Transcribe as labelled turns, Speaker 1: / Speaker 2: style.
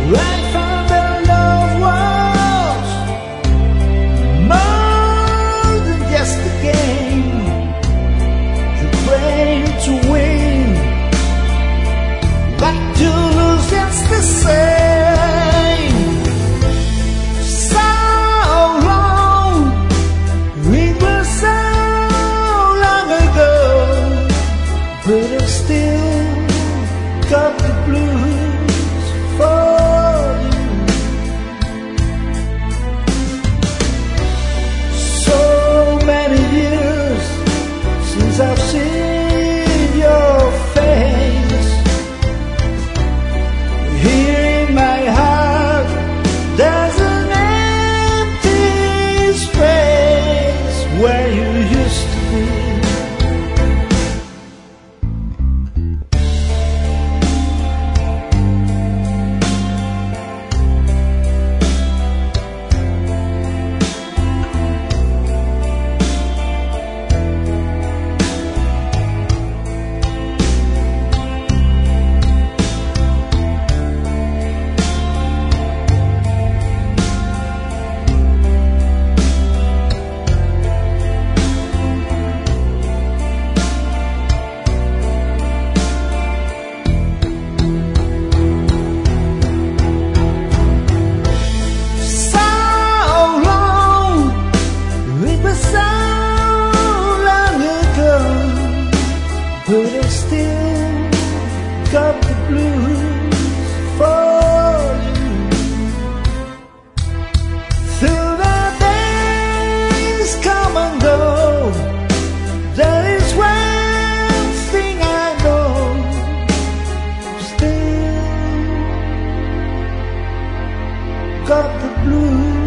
Speaker 1: I found that love was more than just a game. You're playing to win, but to lose just the same. So long, it was so long ago, but I still got the blues for you. So many years since I've seen your face. Here in my heart there's an empty space where you used to be. But I still got the blues for you. Through the days come and go, there is one thing I know. Still got the blues.